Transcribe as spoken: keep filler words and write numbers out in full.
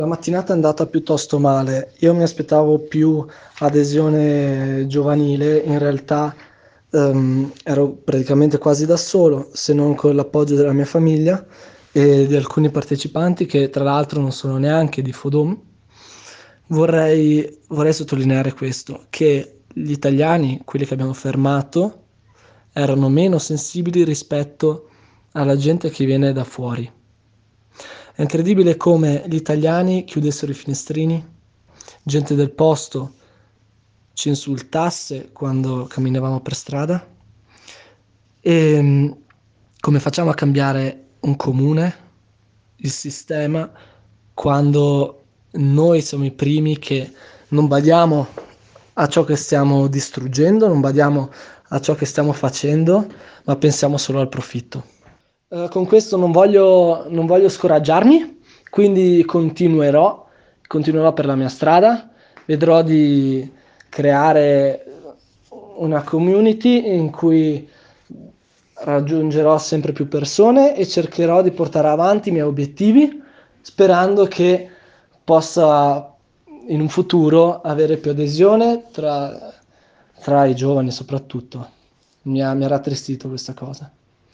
La mattinata è andata piuttosto male. Io mi aspettavo più adesione giovanile, in realtà ehm, ero praticamente quasi da solo, se non con l'appoggio della mia famiglia e di alcuni partecipanti che tra l'altro non sono neanche di Fodom. Vorrei, vorrei sottolineare questo, che gli italiani, quelli che abbiamo fermato, erano meno sensibili rispetto alla gente che viene da fuori. È incredibile come gli italiani chiudessero i finestrini, gente del posto ci insultasse quando camminavamo per strada. E mh, come facciamo a cambiare un comune, il sistema, quando noi siamo i primi che non badiamo a ciò che stiamo distruggendo, non badiamo a ciò che stiamo facendo, ma pensiamo solo al profitto. Eh, con questo non voglio, non voglio scoraggiarmi, quindi continuerò, continuerò per la mia strada, vedrò di creare una community in cui raggiungerò sempre più persone e cercherò di portare avanti i miei obiettivi, sperando che possa in un futuro avere più adesione tra, tra i giovani soprattutto. Mi ha, mi ha rattristito questa cosa.